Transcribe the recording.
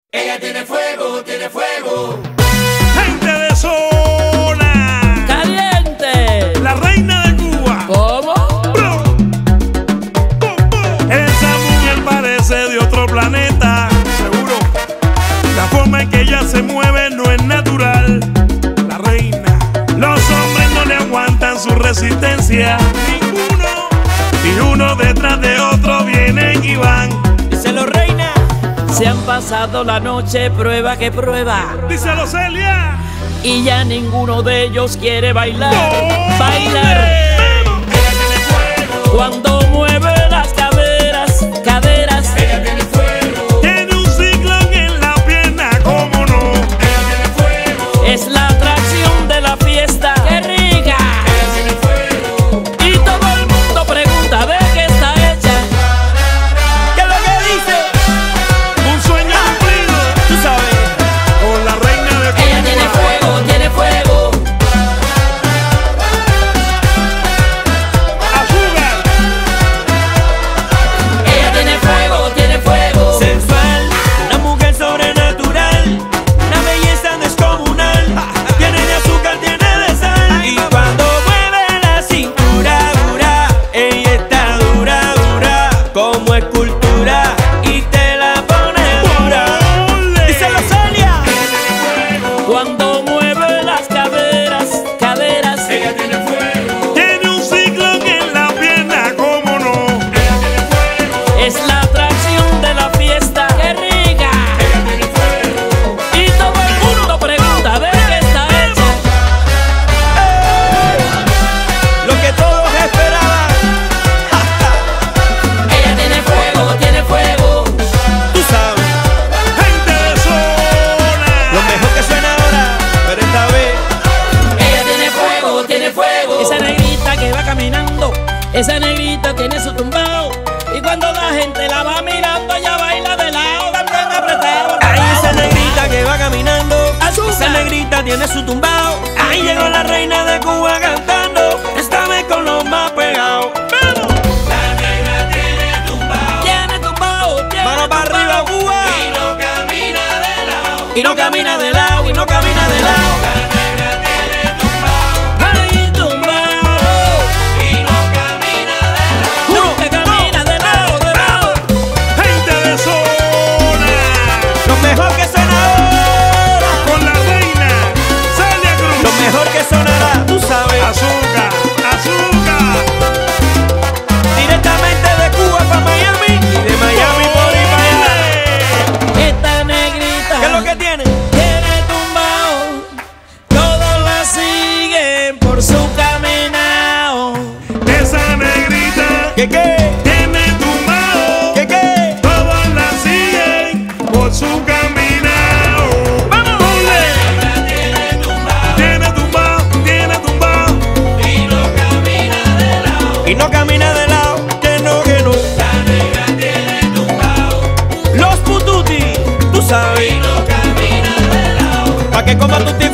Ella tiene fuego, tiene fuego. Gente de zona caliente, la reina de Cuba. ¿cómo? Bro. Esa mujer parece de otro planeta, seguro. La forma en que ella se mueve no es natural. La reina. Los hombres no le aguantan su resistencia, ninguno. Y uno detrás de otro vienen y van. Díselo, reina. Se han pasado la noche prueba que prueba. Díselo, Celia. Y ya ninguno de ellos quiere bailar. ¡No! Bailar. Ella tiene fuego. Cuando mueve las caderas, caderas. Ella tiene fuego. Tiene un ciclón en la pierna, ¿cómo no? Ella tiene fuego. Es la atracción de la fiesta. ¡Qué rica! Ella tiene fuego. Y todo el mundo pregunta de qué está hecha. ¿Qué es lo que dice? Un sueño cumplido Tú sabes. con la reina de Cuba. Ella tiene fuego, tiene fuego. Azúcar. Ella tiene fuego, tiene fuego. Sensual, una mujer sobrenatural, una belleza descomunal. Tiene de azúcar, tiene de sal. Y cuando mueve la cintura, dura, ella está dura, dura, como escultura. Y te la pone dura. ¡Ole! Díselo, Celia. Cuando mueve las caderas, caderas. Ella tiene fuego. Tiene un ciclón en la pierna, ¿cómo no? Ella tiene fuego. Es la atracción de la fiesta. ¡Qué rica! Ella tiene fuego. Y todo el mundo pregunta de qué está hecha. Lo que todos esperaban. Ella tiene fuego, tiene fuego. Tú sabes, Gente de zona. lo mejor que suena ahora, pero esta vez. Ella tiene fuego, tiene fuego. Esa negrita que va caminando, esa negrita tiene su tumbao. Y cuando la gente la va mirando, ella baila de lado, también apretado. Ahí esa negrita que va caminando, Azúcar. esa negrita tiene su tumbao. Ahí llegó la reina de Cuba cantando, esta vez con los más pegados. La negra tiene tumbao. Tiene tumbao, tiene Mano para arriba, Cuba. Y no camina de lado. Y no camina de lado, y no camina de lado. La negra tiene tumbao. Ay, tumbao. Y no camina de lado. No, que camina de lado, de lado. Gente de zona. Lo mejor que suena ahora, Con la reina Celia Cruz. lo mejor que sonará, tú sabes. Azúcar, azúcar. Directamente de Cuba para Miami, y de Miami por ahí para allá. Esta negrita ¿Qué es lo que tiene? tiene tumbao. Todos la siguen por su caminao. Esa negrita ¿Qué qué? tiene tumbao. ¿Qué qué? Todos la siguen por su caminao. ¡Vamos! ¡Ole! Tiene tumbao. Tiene tumbao, tiene tumbao. Y no camina de lado. Y no camina de lado, que no, que no. La negra tiene tumbao. Los pututi, tú sabes. Y no camina de lado. Pa' que coma tu